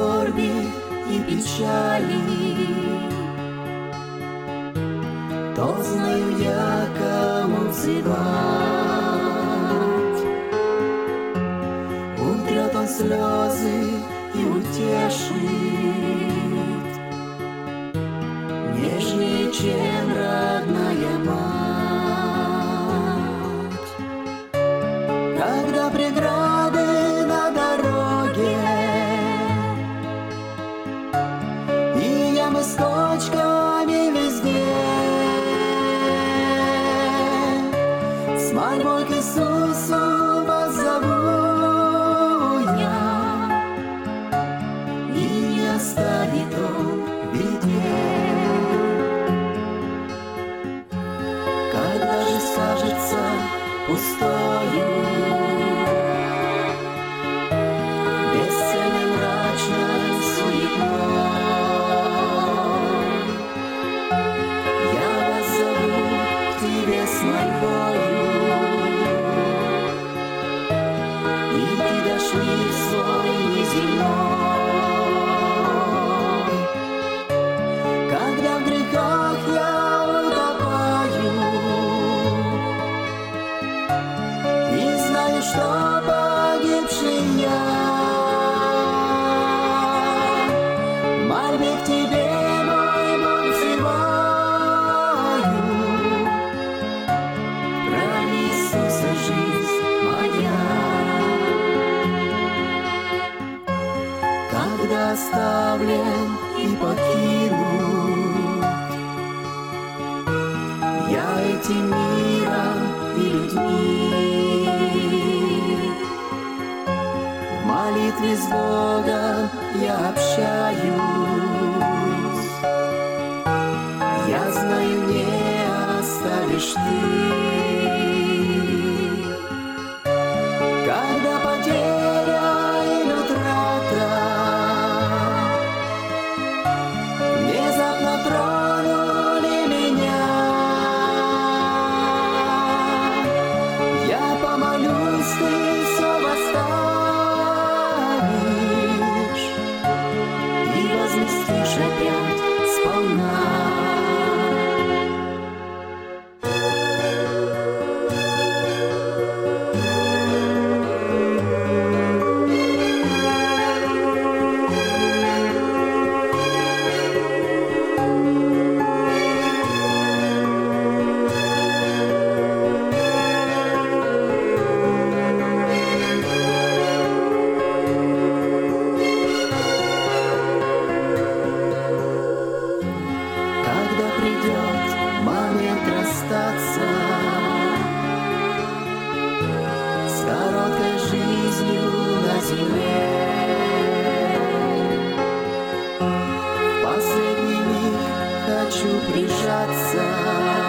скорби и печали, то знаю я, кому взывать. Утрет он слезы и утешит, нежнее, чем родная мать. Когда преграды на дороге и ямы с кочками везде, с мольбой к Иисусу позову я, и не оставит Он в беде. Когда же скажется пустою, бесцельной мрачной суетной, я воззову к тебе с мольбою, и ты дашь мир свой неземной. Когда в грехах я утопаю и знаю, что погибший я, в мольбе к тебе, мой Бог, взываю. Ради Иисуса жизнь моя. Когда оставлен и покинут я этим миром и людьми, в молитве с Богом я общаюсь, я знаю, не оставишь ты. Когда потеря или утрата внезапно тронули меня, я помолюсь, ты все восставишь и возместишь опять сполна. Когда придет момент расстаться с короткой жизнью на земле, в последний миг хочу прижаться